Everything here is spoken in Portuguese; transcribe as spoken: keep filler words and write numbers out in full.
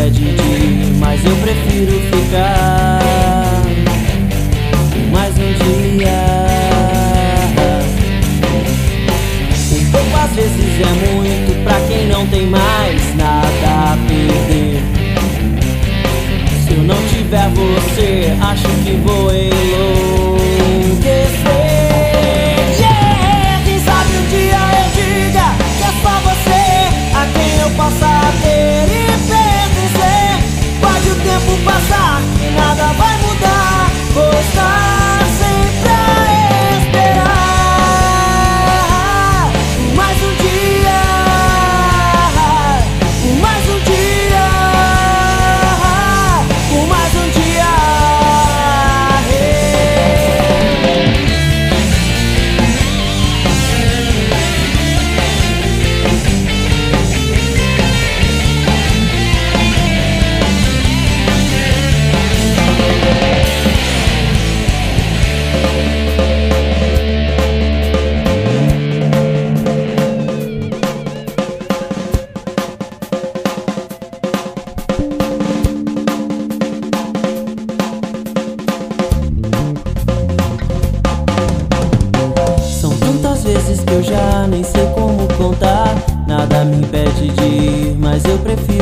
impede de ir, mas eu prefiro ficar mais um dia. Um pouco às vezes é muito pra quem não tem mais nada a perder. Se eu não tiver você, acho que vou enlouquecer. Yeah! Quem sabe um dia eu diga que é só você a quem eu possa ter e pertencer. Pode o tempo passar e nada vai mudar, vou estar sempre a esperar mais um dia, mais um dia, mais um dia. Vezes que eu já nem sei como contar, nada me impede de ir, mas eu prefiro